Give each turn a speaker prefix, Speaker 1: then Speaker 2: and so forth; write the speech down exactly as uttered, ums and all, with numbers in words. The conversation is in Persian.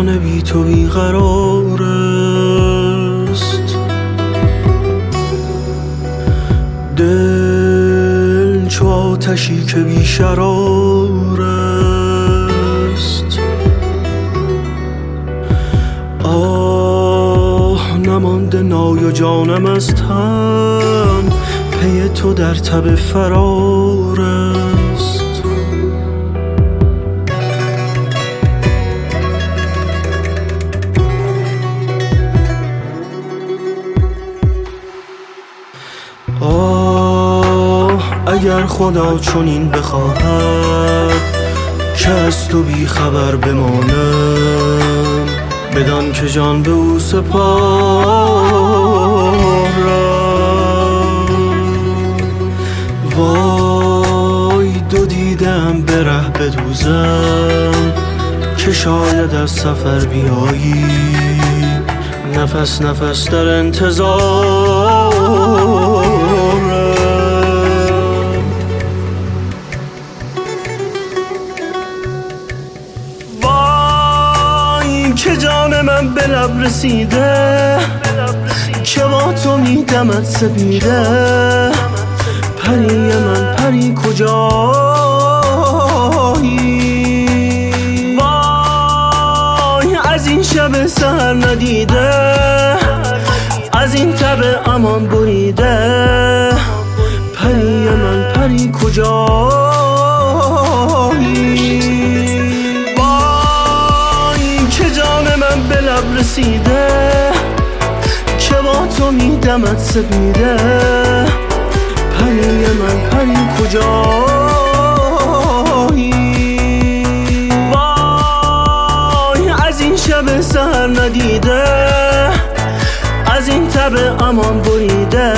Speaker 1: جهان بی تو بیقرار است، دل چو آتشی که بیشرار است. آه نمانده نای و جانم از تن، پی تو در تب فرار است. آه اگر خدا چنین بخواهد که از تو بی خبر بمانم، بدان که جان به او سپارم. وای دو دیدم به ره بدوزم، که شاید از سفر بیایی، نفس نفس در انتظارم. وای که جان من به لب رسیده، که با تو میدمد سپیده. پری من پری کجایی؟ وای از این شب سحر ندیده، از این تب امان بریده. پری من پری کجایی؟ وای که جان من به لب رسیده، که با تو میدمد سپیده. پری من پری کجایی؟ وای از این شب سحر ندیده، از این تب امان بریده.